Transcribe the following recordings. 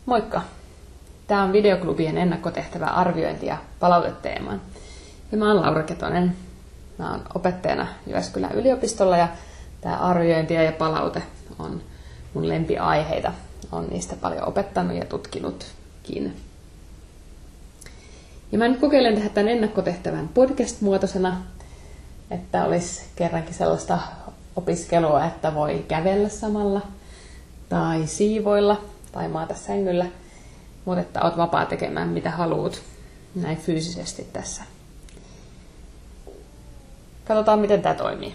Moikka! Tämä on videoklubien ennakkotehtävä arviointi- ja palauteteemaan. Ja mä oon Laura Ketonen. Mä oon opettajana Jyväskylän yliopistolla ja tämä arviointi ja palaute on mun lempiaiheita. Olen niistä paljon opettanut ja tutkinutkin. Ja mä nyt kokeilen tehdä tämän ennakkotehtävän podcast-muotoisena, että olisi kerrankin sellaista opiskelua, että voi kävellä samalla tai siivoilla tai maata sängyllä, mutta että olet vapaa tekemään mitä haluat näin fyysisesti tässä. Katsotaan, miten tämä toimii.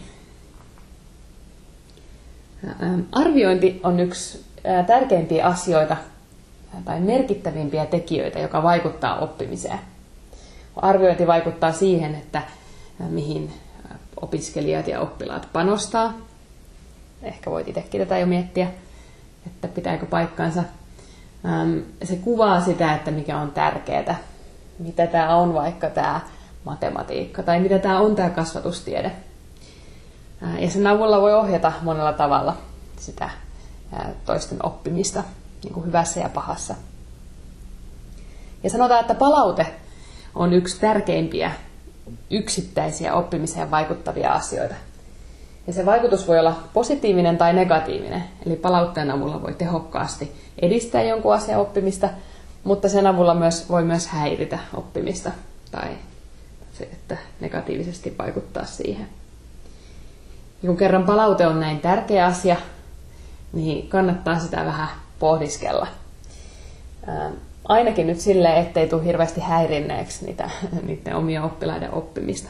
Arviointi on yksi tärkeimpiä asioita tai merkittävimpiä tekijöitä, joka vaikuttaa oppimiseen. Arviointi vaikuttaa siihen, että mihin opiskelijat ja oppilaat panostaa. Ehkä voit itsekin tätä jo miettiä, että pitääkö paikkansa. Se kuvaa sitä, että mikä on tärkeää, mitä tämä on vaikka tämä matematiikka tai mitä tämä on tämä kasvatustiede. Ja sen avulla voi ohjata monella tavalla sitä toisten oppimista, niin kuin hyvässä ja pahassa. Ja sanotaan, että palaute on yksi tärkeimpiä yksittäisiä oppimiseen vaikuttavia asioita. Ja se vaikutus voi olla positiivinen tai negatiivinen, eli palautteen avulla voi tehokkaasti edistää jonkun asian oppimista, mutta sen avulla voi myös häiritä oppimista tai se, että negatiivisesti vaikuttaa siihen. Ja kun kerran palaute on näin tärkeä asia, niin kannattaa sitä vähän pohdiskella. Ainakin nyt silleen, ettei tule hirveästi häirinneeksi niiden omia oppilaiden oppimista.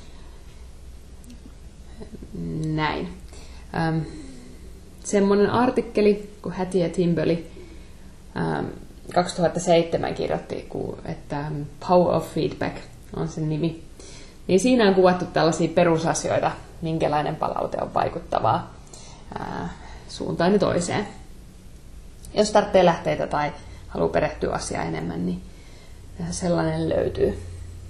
Näin. Semmoinen artikkeli, kun Hattie ja Timberly 2007 kirjoitti, että Power of Feedback on sen nimi. Niin siinä on kuvattu tällaisia perusasioita, minkälainen palaute on vaikuttavaa suuntaan ja toiseen. Jos tarvitsee lähteitä tai haluaa perehtyä asiaan enemmän, niin sellainen löytyy.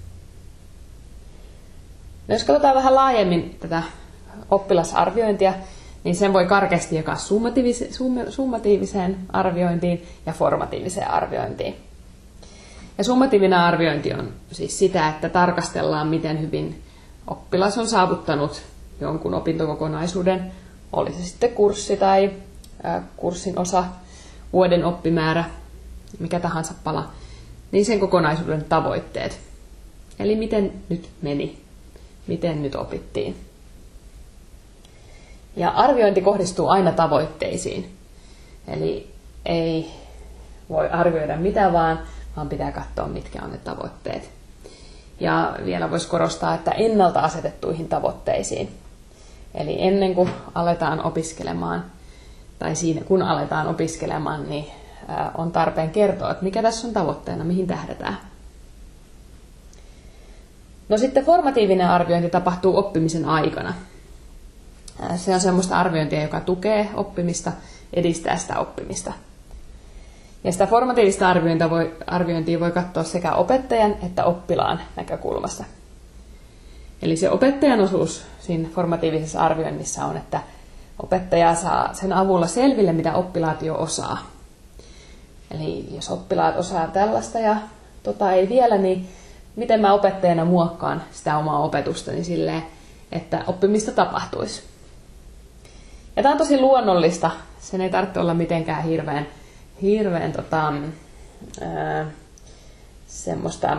No, jos katsotaan vähän laajemmin tätä oppilasarviointia, niin sen voi karkeasti jakaa summatiiviseen arviointiin ja formatiiviseen arviointiin. Ja summatiivinen arviointi on siis sitä, että tarkastellaan, miten hyvin oppilas on saavuttanut jonkun opintokokonaisuuden, oli se sitten kurssi tai kurssin osa, vuoden oppimäärä, mikä tahansa pala, niin sen kokonaisuuden tavoitteet. Eli miten nyt meni, miten nyt opittiin. Ja arviointi kohdistuu aina tavoitteisiin. Eli ei voi arvioida mitä vaan pitää katsoa, mitkä on ne tavoitteet. Ja vielä voisi korostaa, että ennalta asetettuihin tavoitteisiin. Eli ennen kuin aletaan opiskelemaan, tai siinä kun aletaan opiskelemaan, niin on tarpeen kertoa, että mikä tässä on tavoitteena, mihin tähdätään. No sitten formatiivinen arviointi tapahtuu oppimisen aikana. Se on semmoista arviointia, joka tukee oppimista, edistää sitä oppimista. Ja sitä formatiivista arviointia voi katsoa sekä opettajan että oppilaan näkökulmasta. Eli se opettajan osuus siinä formatiivisessa arvioinnissa on, että opettaja saa sen avulla selville, mitä oppilaat jo osaa. Eli jos oppilaat osaa tällaista ja ei vielä, niin miten mä opettajana muokkaan sitä omaa opetustani silleen, että oppimista tapahtuisi. Ja tämä on tosi luonnollista. Sen ei tarvitse olla mitenkään hirveän semmoista,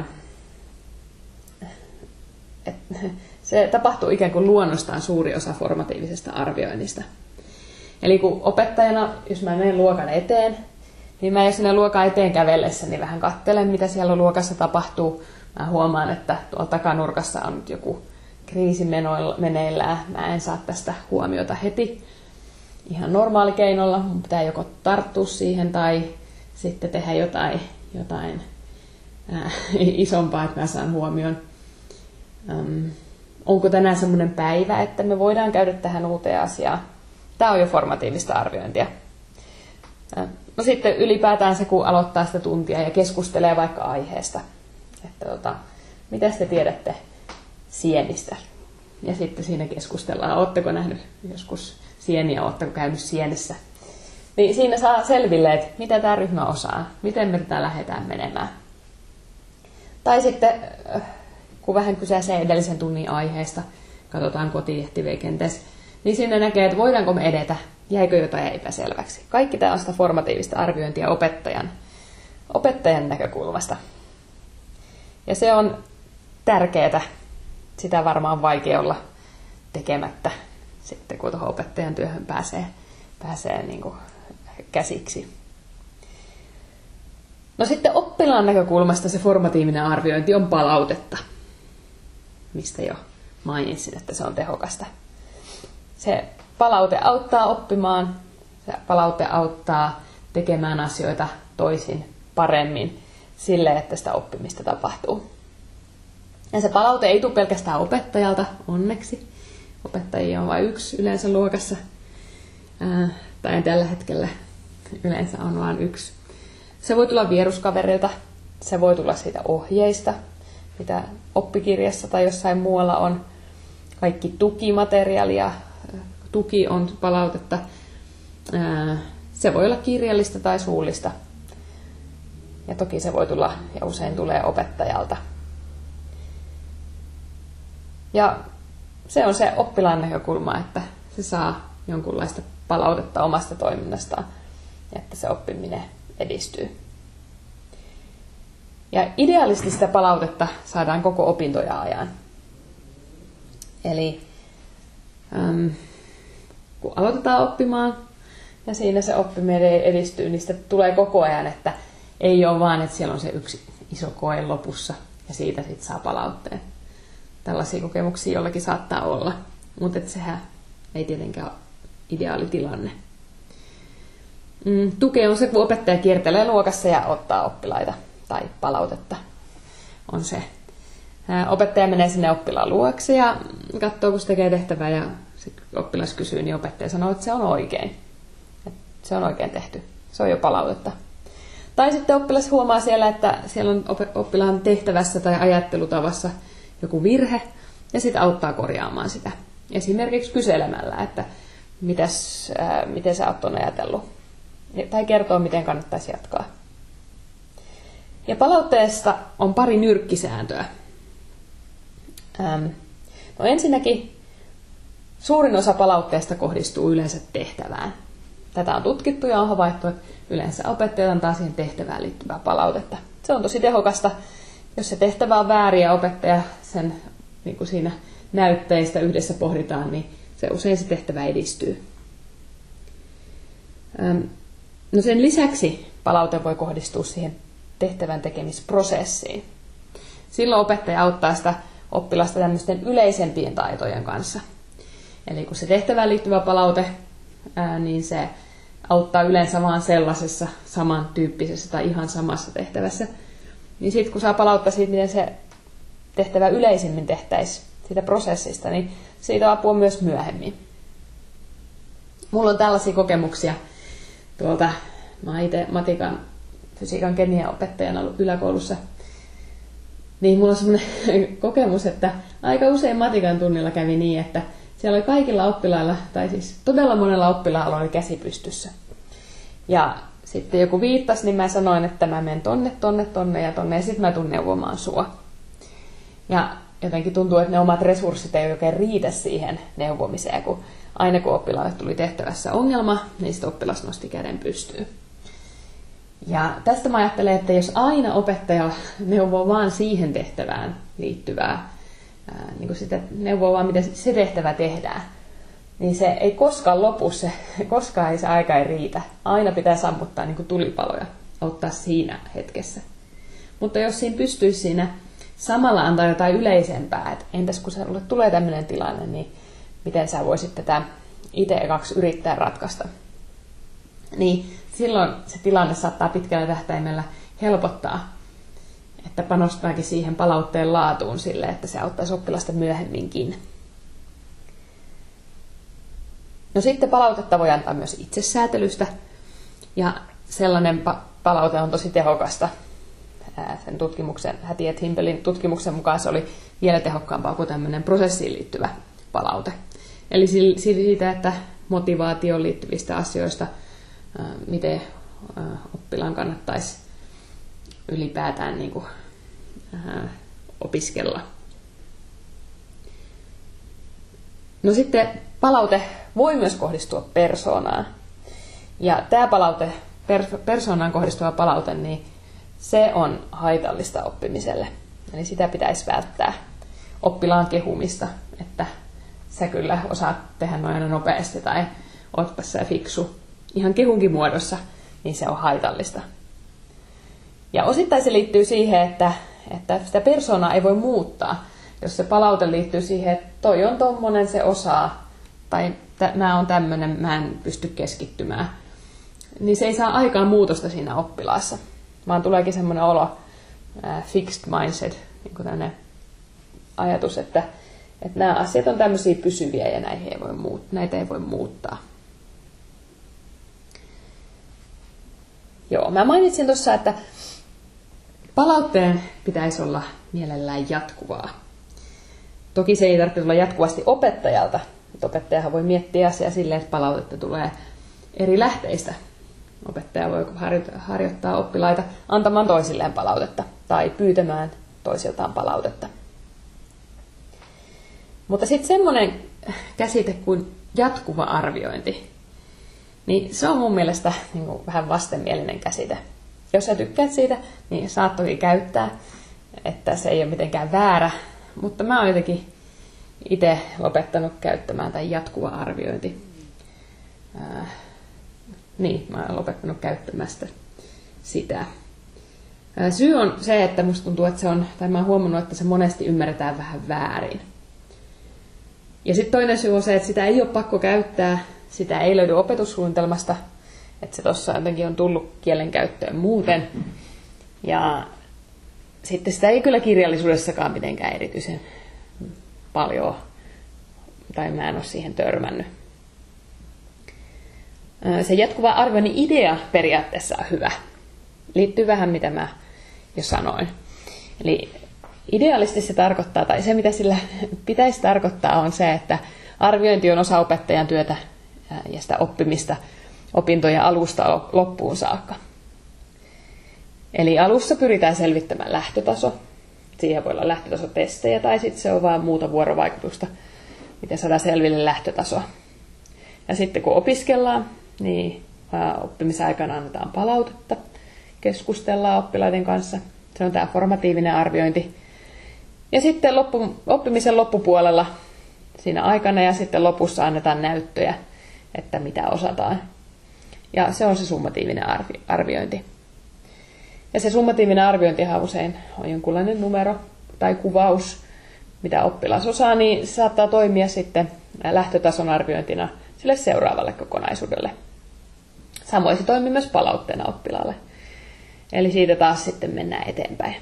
että se tapahtuu ikään kuin luonnostaan suuri osa formatiivisesta arvioinnista. Eli kun opettajana, jos mä menen luokan eteen, niin mä jos sinne luokan eteen kävellessä, niin vähän katselen, mitä siellä luokassa tapahtuu. Mä huomaan, että tuolla takanurkassa on nyt joku kriisi meneillään. Mä en saa tästä huomiota heti ihan normaalikeinolla. Mun pitää joko tarttua siihen tai sitten tehdä jotain isompaa, että mä saan huomioon. Onko tänään semmoinen päivä, että me voidaan käydä tähän uuteen asiaan? Tämä on jo formatiivista arviointia. No sitten ylipäätään se, kun aloittaa sitä tuntia ja keskustelee vaikka aiheesta. Että mitä te tiedätte sienistä? Ja sitten siinä keskustellaan, oletteko nähnyt joskus sieniä, oletteko käynyt sienessä? Niin siinä saa selville, että mitä tämä ryhmä osaa, miten me tätä lähdetään menemään. Tai sitten, kun vähän kysäisee edellisen tunnin aiheesta, katsotaan kotiehtivejä kenties, niin siinä näkee, että voidaanko me edetä, jäikö jotain epäselväksi. Kaikki tämä on sitä formatiivista arviointia opettajan näkökulmasta. Ja se on tärkeää, sitä varmaan on vaikea olla tekemättä sitten, kun tuohon opettajan työhön pääsee niin kuin käsiksi. No sitten oppilaan näkökulmasta se formatiivinen arviointi on palautetta, mistä jo mainitsin, että se on tehokasta. Se palaute auttaa oppimaan, se palaute auttaa tekemään asioita toisin, paremmin, sille, että sitä oppimista tapahtuu. Ja se palaute ei tule pelkästään opettajalta, onneksi. Opettajia on vain yksi yleensä luokassa, tai tällä hetkellä yleensä on vain yksi. Se voi tulla vieruskaverilta, se voi tulla siitä ohjeista, mitä oppikirjassa tai jossain muualla on. Kaikki tukimateriaalia, tuki on palautetta. Se voi olla kirjallista tai suullista. Ja toki se voi tulla, ja usein tulee opettajalta. Ja se on se oppilaan näkökulma, että se saa jonkunlaista palautetta omasta toiminnastaan, että se oppiminen edistyy. Ja idealistista palautetta saadaan koko opintoja ajan. Eli kun aloitetaan oppimaan ja siinä se oppiminen edistyy, niin sitä tulee koko ajan, että ei ole vaan, että siellä on se yksi iso koe lopussa ja siitä sitten saa palautteen. Tällaisia kokemuksia jollakin saattaa olla, mutta sehän ei tietenkään ole ideaalitilanne. Tuke on se, kun opettaja kiertelee luokassa ja ottaa oppilaita tai palautetta. On se. Opettaja menee sinne oppilaan luokse ja katsoo, kun se tekee tehtävää ja se oppilas kysyy, niin opettaja sanoo, että se on oikein. Että se on oikein tehty. Se on jo palautetta. Tai sitten oppilas huomaa siellä, että siellä on oppilaan tehtävässä tai ajattelutavassa joku virhe ja sitten auttaa korjaamaan sitä. Esimerkiksi kyselemällä, että miten sä oot tuon ajatellut. Tai kertoo, miten kannattaisi jatkaa. Ja palautteesta on pari nyrkkisääntöä. No ensinnäkin suurin osa palautteesta kohdistuu yleensä tehtävään. Tätä on tutkittu ja on havaittu, että yleensä opettajat antaa siihen tehtävään liittyvää palautetta. Se on tosi tehokasta. Jos se tehtävä on väärin ja opettaja sen niin kuin siinä näytteistä yhdessä pohditaan, niin se usein se tehtävä edistyy. No sen lisäksi palaute voi kohdistua siihen tehtävän tekemisprosessiin. Silloin opettaja auttaa sitä oppilasta tämmöisten yleisempien taitojen kanssa. Eli kun se tehtävään liittyvä palaute, niin se auttaa yleensä vaan sellaisessa samantyyppisessä tai ihan samassa tehtävässä. Niin sitten kun saa palauttaa siitä, miten se tehtävä yleisemmin tehtäisiin siitä prosessista, niin siitä on apua myös myöhemmin. Mulla on tällaisia kokemuksia tuolta, mä oon itse matikan, fysiikan, kemian opettajana ollut yläkoulussa. Niin mulla on semmoinen kokemus, että aika usein matikan tunnilla kävi niin, että siellä oli kaikilla oppilailla, tai siis todella monella oppilaalla oli käsi pystyssä. Ja sitten joku viittasi, niin mä sanoin, että mä menen tonne ja sitten mä tulen neuvomaan sua. Ja jotenkin tuntuu, että ne omat resurssit ei oikein riitä siihen neuvomiseen, kun aina kun oppilaalle tuli tehtävässä ongelma, niin sitten oppilas nosti käden pystyyn. Ja tästä mä ajattelen, että jos aina opettaja neuvoo vaan siihen tehtävään liittyvää, niin kuin sitä neuvoo vaan, miten se tehtävä tehdään, niin se ei koskaan lopu, koskaan ei se aika ei riitä. Aina pitää sammuttaa niin kuin tulipaloja, ottaa siinä hetkessä. Mutta jos siinä pystyisi siinä samalla antaa jotain yleisempää, että entäs kun sinulle tulee tämmöinen tilanne, niin miten sä voisit tätä itse ekaksi yrittää ratkaista. Niin silloin se tilanne saattaa pitkällä tähtäimellä helpottaa, että panostaakin siihen palautteen laatuun sille, että se auttaisi oppilasta myöhemminkin. No sitten palautetta voi antaa myös itsesäätelystä, ja sellainen palaute on tosi tehokasta. Sen tutkimuksen, Hattie et Himpelin tutkimuksen mukaan se oli vielä tehokkaampaa kuin tämmöinen prosessiin liittyvä palaute. Eli siitä, että motivaatioon liittyvistä asioista miten oppilaan kannattaisi ylipäätään niin kuin, opiskella. No sitten palaute voi myös kohdistua persoonaan. Ja tämä palaute, persoonaan kohdistuva palaute, niin se on haitallista oppimiselle. Eli sitä pitäisi välttää oppilaan kehumista, että sä kyllä osaat tehdä noin aina nopeasti tai ootpa sä fiksu. Ihan kehunkin muodossa, niin se on haitallista. Ja osittain se liittyy siihen, että sitä persoonaa ei voi muuttaa. Jos se palaute liittyy siihen, että toi on tommonen, se osaa, tai mä oon tämmönen, mä en pysty keskittymään, niin se ei saa aikaan muutosta siinä oppilaassa, vaan tuleekin semmoinen olo, fixed mindset, niin kuin tämmöinen ajatus, että nämä asiat on tämmöisiä pysyviä ja näitä ei voi muuttaa. Joo, mä mainitsin tuossa, että palautteen pitäisi olla mielellään jatkuvaa. Toki se ei tarvitse olla jatkuvasti opettajalta. Opettajahan voi miettiä asiaa silleen, että palautetta tulee eri lähteistä. Opettaja voi harjoittaa oppilaita antamaan toisilleen palautetta tai pyytämään toisiltaan palautetta. Mutta sitten semmoinen käsite kuin jatkuva arviointi, niin se on mun mielestä niin kuin vähän vastenmielinen käsite. Jos sä tykkäät siitä, niin saat toki käyttää, että se ei ole mitenkään väärä, mutta mä oon jotenkin itse lopettanut käyttämään tämän jatkuva arviointi. Mä oon lopettanut käyttämästä sitä. Syy on se, että musta tuntuu, että mä oon huomannut, että se monesti ymmärretään vähän väärin. Ja sitten toinen syy on se, että sitä ei ole pakko käyttää, sitä ei löydy opetussuunnitelmasta, että se tuossa jotenkin on tullut kielenkäyttöön muuten. Ja sitten sitä ei kyllä kirjallisuudessakaan mitenkään erityisen paljon, tai mä en ole siihen törmännyt. Se jatkuva arvioinnin idea periaatteessa on hyvä. Liittyy vähän mitä mä jo sanoin. Eli ideaalisesti se tarkoittaa, tai se mitä sillä pitäisi tarkoittaa on se, että arviointi on osa opettajan työtä ja sitä oppimista opintojen alusta loppuun saakka. Eli alussa pyritään selvittämään lähtötaso. Siihen voi olla lähtötasotestejä tai sitten se on vain muuta vuorovaikutusta, miten saadaan selville lähtötasoa. Ja sitten kun opiskellaan, niin oppimisaikana annetaan palautetta, keskustellaan oppilaiden kanssa. Se on tämä formatiivinen arviointi. Ja sitten oppimisen loppupuolella siinä aikana ja sitten lopussa annetaan näyttöjä, että mitä osataan. Ja se on se summatiivinen arviointi. Ja se summatiivinen arviointihan usein on jonkunlainen numero tai kuvaus, mitä oppilas osaa, niin se saattaa toimia sitten lähtötason arviointina sille seuraavalle kokonaisuudelle. Samoin se toimii myös palautteena oppilaalle. Eli siitä taas sitten mennään eteenpäin.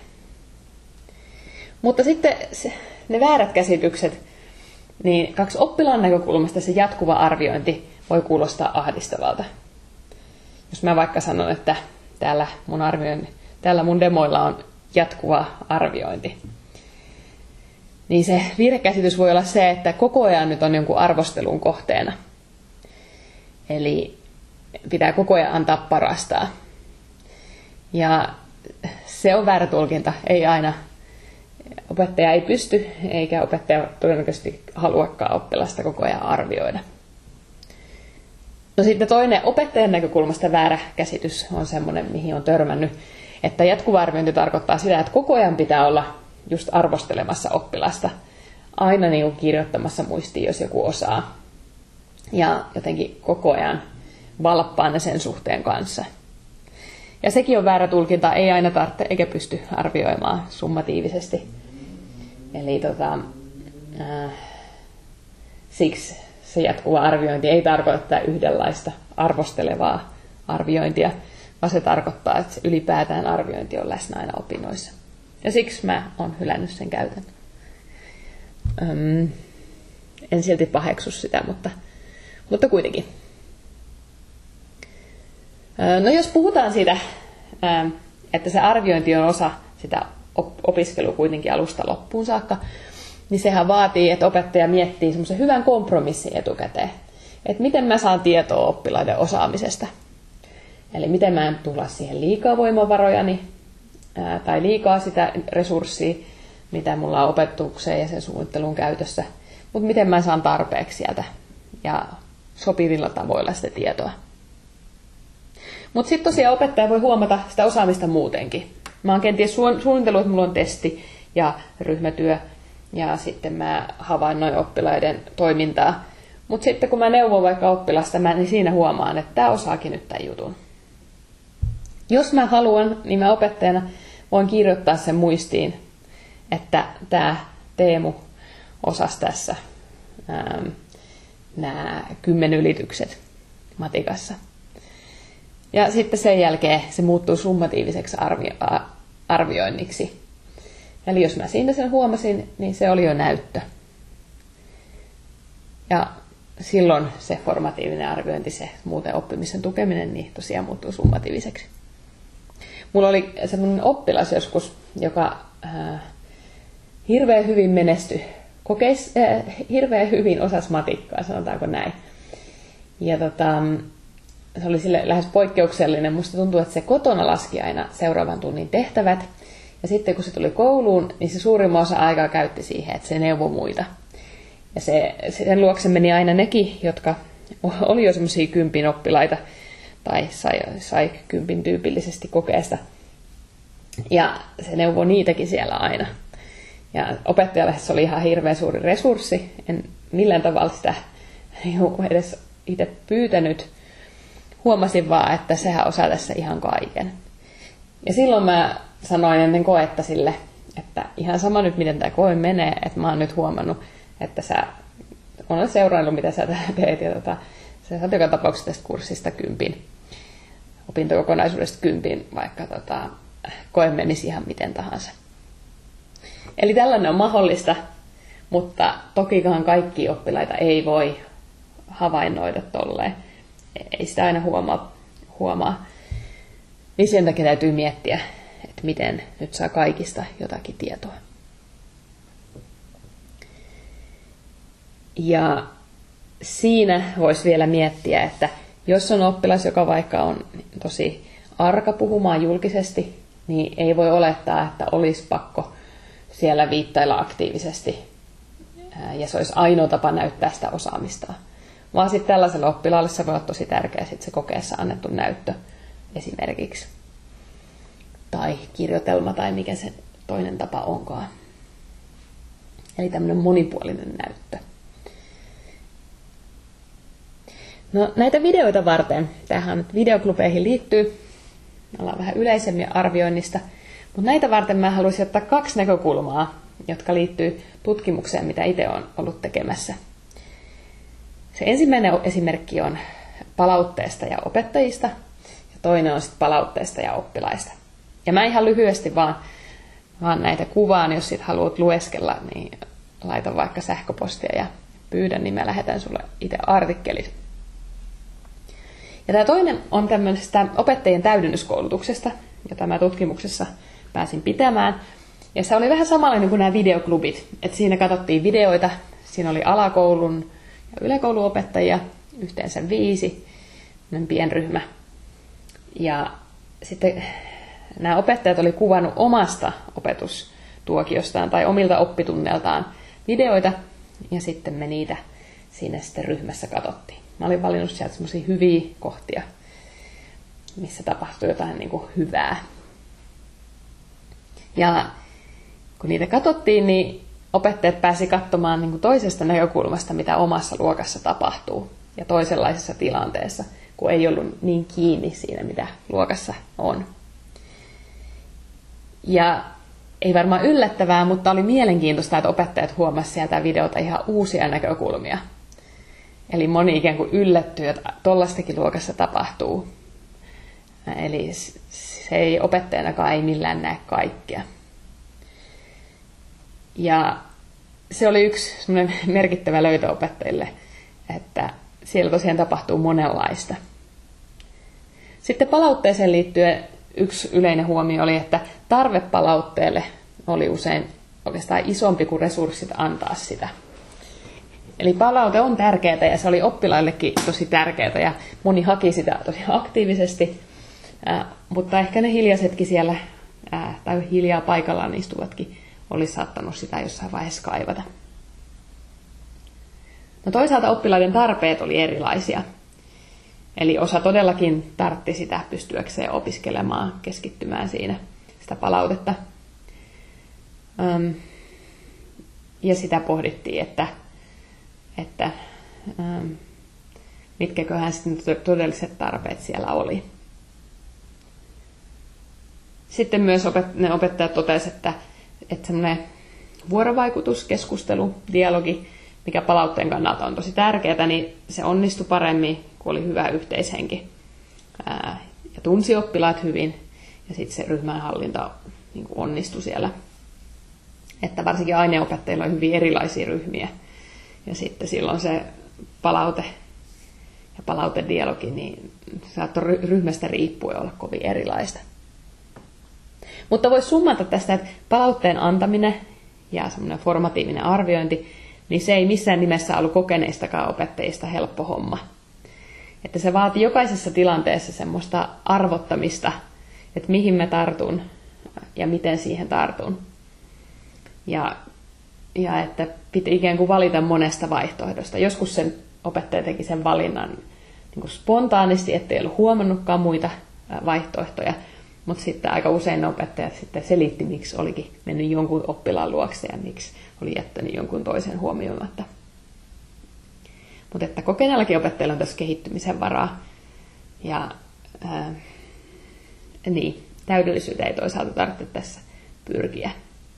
Mutta sitten ne väärät käsitykset, niin kaksi oppilaan näkökulmasta se jatkuva arviointi voi kuulostaa ahdistavalta. Jos mä vaikka sanon, että täällä mun demoilla on jatkuva arviointi, niin se virhekäsitys voi olla se, että koko ajan nyt on jonkun arvostelun kohteena. Eli pitää koko ajan antaa parastaan. Ja se on väärä tulkinta. Ei aina. Opettaja ei pysty, eikä opettaja todennäköisesti haluakaan oppilasta koko ajan arvioida. No sitten toinen opettajan näkökulmasta väärä käsitys on semmoinen, mihin on törmännyt, että jatkuva arviointi tarkoittaa sitä, että koko ajan pitää olla just arvostelemassa oppilasta. Aina niin kuin kirjoittamassa muistiin, jos joku osaa. Ja jotenkin koko ajan valppaana sen suhteen kanssa. Ja sekin on väärä tulkinta, ei aina tarvitse eikä pysty arvioimaan summatiivisesti. Eli siksi se jatkuva arviointi ei tarkoita yhdenlaista arvostelevaa arviointia, vaan se tarkoittaa, että se ylipäätään arviointi on läsnä aina opinnoissa. Ja siksi mä oon hylännyt sen käytön. En silti paheksu sitä, mutta kuitenkin. No jos puhutaan siitä, että se arviointi on osa sitä opiskelua kuitenkin alusta loppuun saakka, niin sehän vaatii, että opettaja miettii semmoisen hyvän kompromissin etukäteen. Että miten mä saan tietoa oppilaiden osaamisesta. Eli miten mä en tulla siihen liikaa voimavarojani tai liikaa sitä resurssia, mitä mulla on opetukseen ja sen suunnittelun käytössä, mutta miten mä saan tarpeeksi sieltä ja sopivilla tavoilla sitä tietoa. Mutta sitten tosiaan opettaja voi huomata sitä osaamista muutenkin. Mä oon kenties suunnitellut, että mulla on testi ja ryhmätyö ja sitten mä havainnoin oppilaiden toimintaa. Mutta sitten kun mä neuvon vaikka oppilasta, niin siinä huomaan, että tämä osaakin nyt tämän jutun. Jos mä haluan, niin mä opettajana voin kirjoittaa sen muistiin, että tämä Teemu osasi tässä nämä 10 ylitykset matikassa. Ja sitten sen jälkeen se muuttuu summatiiviseksi arvioinniksi. Eli jos mä siinä sen huomasin, niin se oli jo näyttö. Ja silloin se formatiivinen arviointi, se muuten oppimisen tukeminen, niin tosiaan muuttuu summatiiviseksi. Mulla oli semmoinen oppilas joskus, joka hirveän hyvin menestyi, hirveän hyvin osasi matikkaa, sanotaanko näin. Ja se oli sille lähes poikkeuksellinen. Musta tuntuu, että se kotona laski aina seuraavan tunnin tehtävät. Ja sitten kun se tuli kouluun, niin se suurimman osa aikaa käytti siihen, että se neuvoi muita. Ja sen luokse meni aina nekin, jotka oli jo semmoisia 10 oppilaita tai sai 10 tyypillisesti kokeesta. Ja se neuvoi niitäkin siellä aina. Ja opettajalle se oli ihan hirveän suuri resurssi. En millään tavalla sitä edes itse pyytänyt. Huomasin vaan, että sehän osaa tässä ihan kaiken. Ja silloin mä sanoin ennen koetta sille, että ihan sama nyt miten tämä koe menee, että mä oon nyt huomannut, että sä olet seurannut mitä sä teet ja sä saat joka tapauksessa tästä kurssista 10, opintokokonaisuudesta 10, vaikka koe menisi ihan miten tahansa. Eli tällainen on mahdollista, mutta tokikaan kaikki oppilaita ei voi havainnoida tolleen. Ei sitä aina huomaa. Niin sen takia täytyy miettiä, että miten nyt saa kaikista jotakin tietoa. Ja siinä voisi vielä miettiä, että jos on oppilas, joka vaikka on tosi arka puhumaan julkisesti, niin ei voi olettaa, että olisi pakko siellä viittailla aktiivisesti. Ja se olisi ainoa tapa näyttää sitä osaamistaan. Vaan sitten tällaiselle oppilaalle se voi olla tosi tärkeä sit se kokeessa annettu näyttö esimerkiksi. Tai kirjoitelma tai mikä se toinen tapa onkaan. Eli tämmöinen monipuolinen näyttö. No näitä videoita varten, tähän nyt videoklubeihin liittyy, me ollaan vähän yleisemmin arvioinnista, mutta näitä varten mä haluaisin ottaa 2 näkökulmaa, jotka liittyy tutkimukseen, mitä itse olen ollut tekemässä. Se ensimmäinen esimerkki on palautteesta ja opettajista, ja toinen on sitten palautteesta ja oppilaista. Ja mä ihan lyhyesti vaan näitä kuvaan, jos sit haluat lueskella, niin laita vaikka sähköpostia ja pyydän, niin mä lähetän sulle itse artikkelit. Ja tämä toinen on tämmöisestä opettajien täydennyskoulutuksesta, jota mä tutkimuksessa pääsin pitämään. Ja se oli vähän samanlainen kuin nämä videoklubit. Et siinä katsottiin videoita, siinä oli alakoulun ja yläkouluopettajia, yhteensä 5, pienryhmä. Ja sitten nämä opettajat oli kuvannut omasta opetustuokiostaan tai omilta oppitunneiltaan videoita, ja sitten me niitä siinä sitten ryhmässä katsottiin. Mä olin valinnut sieltä semmoisia hyviä kohtia, missä tapahtui jotain niin kuin hyvää. Ja kun niitä katsottiin, niin opettajat pääsi katsomaan niin kuin toisesta näkökulmasta, mitä omassa luokassa tapahtuu. Ja toisenlaisessa tilanteessa, kun ei ollut niin kiinni siinä, mitä luokassa on. Ja ei varmaan yllättävää, mutta oli mielenkiintoista, että opettajat huomasivat sieltä videolta ihan uusia näkökulmia. Eli moni ikään kuin yllättyi, että tollaistakin luokassa tapahtuu. Eli se ei opettajanakaan ei millään näe kaikkea. Ja se oli yksi semmoinen merkittävä löytö opettajille, että siellä tosiaan tapahtuu monenlaista. Sitten palautteeseen liittyen yksi yleinen huomio oli, että tarve palautteelle oli usein oikeastaan isompi kuin resurssit antaa sitä. Eli palaute on tärkeää ja se oli oppilaillekin tosi tärkeää ja moni haki sitä tosi aktiivisesti. Mutta ehkä ne hiljaisetkin siellä, tai hiljaa paikallaan istuvatkin, olisi saattanut sitä jossain vaiheessa kaivata. No toisaalta oppilaiden tarpeet oli erilaisia. Eli osa todellakin tartti sitä pystyäkseen opiskelemaan, keskittymään siinä sitä palautetta. Ja sitä pohdittiin, että mitkäköhän sitten todelliset tarpeet siellä oli. Sitten myös ne opettajat totesivat, että semmoinen vuorovaikutus, keskustelu, dialogi, mikä palautteen kannalta on tosi tärkeää, niin se onnistui paremmin, kun oli hyvä yhteishenki. Ja tunsi oppilaat hyvin, ja sitten se ryhmänhallinta niin kuin onnistui siellä. Että varsinkin aineopettajilla on hyvin erilaisia ryhmiä. Ja sitten silloin se palaute ja palautedialogi, niin saattoi ryhmästä riippuen olla kovin erilaista. Mutta voisi summata tästä, että palautteen antaminen ja semmoinen formatiivinen arviointi, niin se ei missään nimessä ollut kokeneistakaan opettajista helppo homma. Että se vaati jokaisessa tilanteessa semmoista arvottamista, että mihin mä tartun ja miten siihen tartun. Ja että piti ikään kuin valita monesta vaihtoehdosta. Joskus sen opettaja teki sen valinnan niin kuin spontaanisti, ettei ollut huomannutkaan muita vaihtoehtoja. Mutta sitten aika usein opettajat sitten selitti, miksi olikin mennyt jonkun oppilaan luokse ja miksi oli jättänyt jonkun toisen huomioimatta. Mutta että kokeneellakin opettajilla on tässä kehittymisen varaa. Ja niin, täydellisyyteen ei toisaalta tarvitse tässä pyrkiä.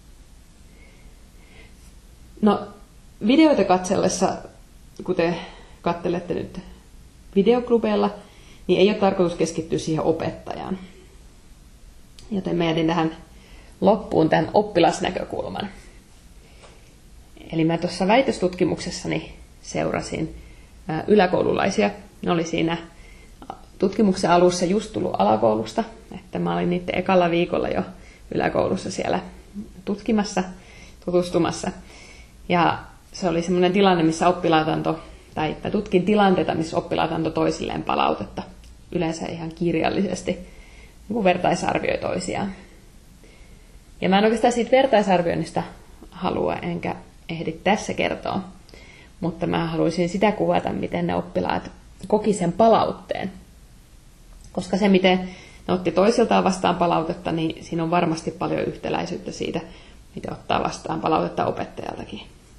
No, videoita katsellessa, kuten katselette nyt videoklubeilla, niin ei ole tarkoitus keskittyä siihen opettajaan. Joten mä jätin tähän loppuun tämän oppilasnäkökulman. Eli mä tuossa väitöstutkimuksessani seurasin yläkoululaisia. Ne oli siinä tutkimuksen alussa just tullut alakoulusta, että mä olin niiden ekalla viikolla jo yläkoulussa siellä tutustumassa. Ja se oli semmoinen tilanne, missä oppilaat antoi, tai tutkin tilanteita, missä oppilaat antoi toisilleen palautetta. Yleensä ihan kirjallisesti, niin kuin vertaisarvioi toisiaan. Ja mä en oikeastaan siitä vertaisarvioinnista halua, enkä ehdi tässä kertoa. Mutta mä haluaisin sitä kuvata, miten ne oppilaat koki sen palautteen. Koska se, miten ne otti toisiltaan vastaan palautetta, niin siinä on varmasti paljon yhtäläisyyttä siitä, miten ottaa vastaan palautetta opettajaltakin.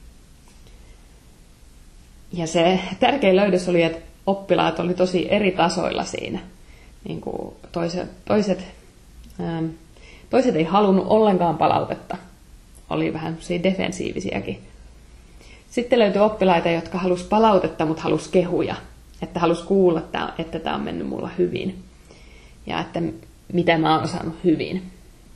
Ja se tärkein löydös oli, että oppilaat oli tosi eri tasoilla siinä. Niin kuin toiset ei halunnut ollenkaan palautetta. Oli vähän defensiivisiäkin. Sitten löytyi oppilaita, jotka halusi palautetta, mutta halusi kehuja. Että halusi kuulla, että tämä on mennyt mulla hyvin. Ja että mitä mä oon osannut hyvin.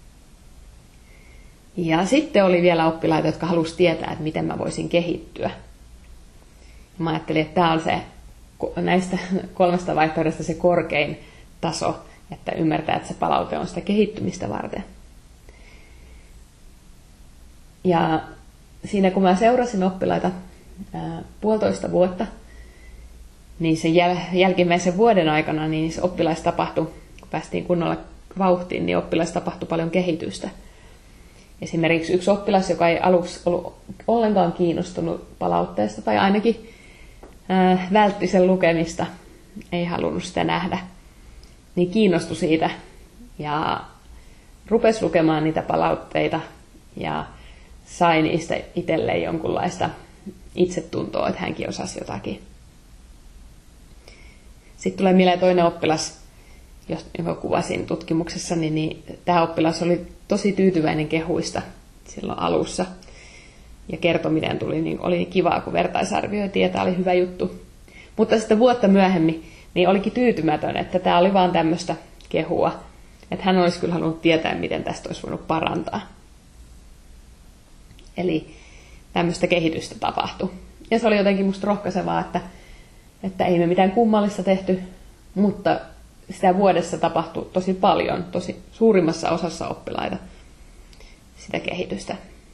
Ja sitten oli vielä oppilaita, jotka halusi tietää, että miten mä voisin kehittyä. Ja mä ajattelin, että tämä on se näistä 3 vaihtoehdosta se korkein taso, että ymmärtää, että se palaute on sitä kehittymistä varten. Ja siinä kun mä seurasin oppilaita 1,5 vuotta, niin sen jälkimmäisen vuoden aikana niin se oppilaissa tapahtui, kun päästiin kunnolla vauhtiin, niin oppilaissa tapahtui paljon kehitystä. Esimerkiksi yksi oppilas, joka ei aluksi ollut ollenkaan kiinnostunut palautteesta, tai ainakin vältti sen lukemista, ei halunnut sitä nähdä, niin kiinnostui siitä ja rupesi lukemaan niitä palautteita ja sai niistä itselleen jonkunlaista itsetuntoa, että hänkin osasi jotakin. Sitten tulee mieleen toinen oppilas, jonka kuvasin tutkimuksessa, niin tämä oppilas oli tosi tyytyväinen kehuista silloin alussa. Ja kertominen tuli, niin oli kivaa, kun vertaisarvioitiin, ja tämä oli hyvä juttu. Mutta sitten vuotta myöhemmin niin olikin tyytymätön, että tämä oli vaan tämmöistä kehua. Että hän olisi kyllä halunnut tietää, miten tästä olisi voinut parantaa. Eli tämmöistä kehitystä tapahtui. Ja se oli jotenkin musta rohkaisevaa, että ei me mitään kummallista tehty, mutta sitä vuodessa tapahtui tosi paljon, tosi suurimmassa osassa oppilaita sitä kehitystä.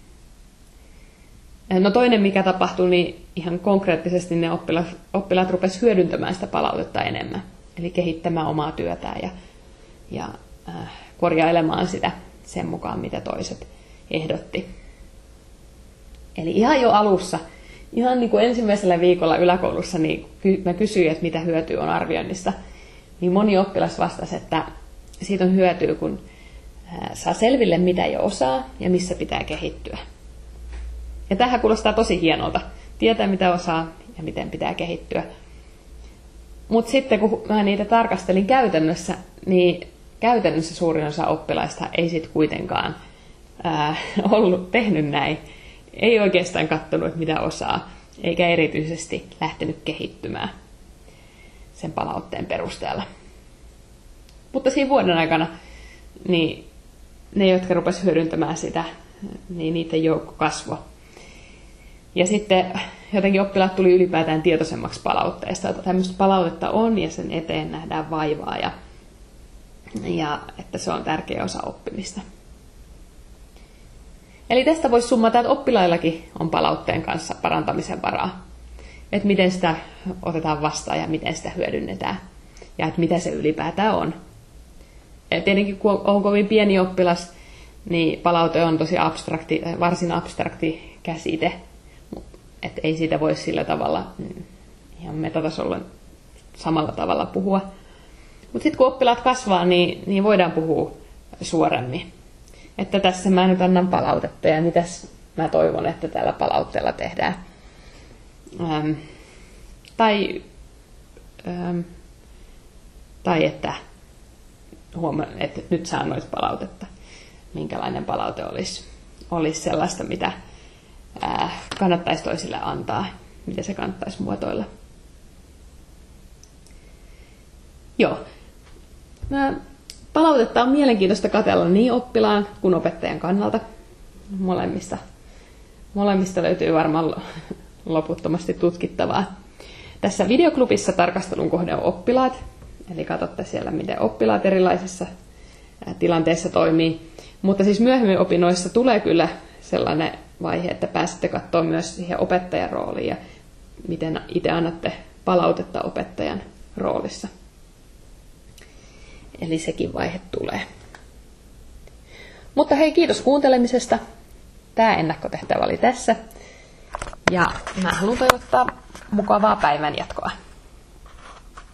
No toinen, mikä tapahtui, niin ihan konkreettisesti ne oppilaat rupesivat hyödyntämään sitä palautetta enemmän. Eli kehittämään omaa työtään korjailemaan sitä sen mukaan, mitä toiset ehdotti. Eli ihan jo alussa, ihan niin kuin ensimmäisellä viikolla yläkoulussa, niin mä kysyin, että mitä hyötyä on arvioinnista. Niin moni oppilas vastasi, että siitä on hyötyä, kun saa selville, mitä jo osaa ja missä pitää kehittyä. Ja tämähän kuulostaa tosi hienolta. Tietää, mitä osaa ja miten pitää kehittyä. Mutta sitten, kun mä niitä tarkastelin käytännössä, niin käytännössä suurin osa oppilaista ei sitten kuitenkaan ollut tehnyt näin. Ei oikeastaan katsonut, mitä osaa, eikä erityisesti lähtenyt kehittymään sen palautteen perusteella. Mutta siinä vuoden aikana niin ne, jotka rupesivat hyödyntämään sitä, niin niiden joukko kasvoi. Ja sitten jotenkin oppilaat tuli ylipäätään tietoisemmaksi palautteesta, että tämmöistä palautetta on ja sen eteen nähdään vaivaa ja että se on tärkeä osa oppimista. Eli tästä voisi summata, että oppilaillakin on palautteen kanssa parantamisen varaa. Että miten sitä otetaan vastaan ja miten sitä hyödynnetään ja että mitä se ylipäätään on. Ja tietenkin kun on kovin pieni oppilas, niin palaute on tosi abstrakti, varsin abstrakti käsite. Että ei siitä voi sillä tavalla ihan metatasolla samalla tavalla puhua. Mutta sitten kun oppilaat kasvaa, niin voidaan puhua suoremmin. Että tässä mä nyt annan palautetta ja mitäs mä toivon, että tällä palautteella tehdään. Tai että nyt sanoit palautetta. Minkälainen palaute olisi sellaista, mitä kannattaisi toisille antaa, miten se kannattaisi muotoilla. Joo. Palautetta on mielenkiintoista katsella niin oppilaan kuin opettajan kannalta. Molemmista löytyy varmaan loputtomasti tutkittavaa. Tässä videoklubissa tarkastelun kohde on oppilaat, eli katsotte siellä, miten oppilaat erilaisissa tilanteissa toimii. Mutta siis myöhemmin opinnoissa tulee kyllä sellainen vaihe, että pääsette katsoa myös siihen opettajan rooliin ja miten itse annatte palautetta opettajan roolissa. Eli sekin vaihe tulee. Mutta hei, kiitos kuuntelemisesta. Tämä ennakkotehtävä oli tässä. Ja mä haluan toivottaa mukavaa päivänjatkoa.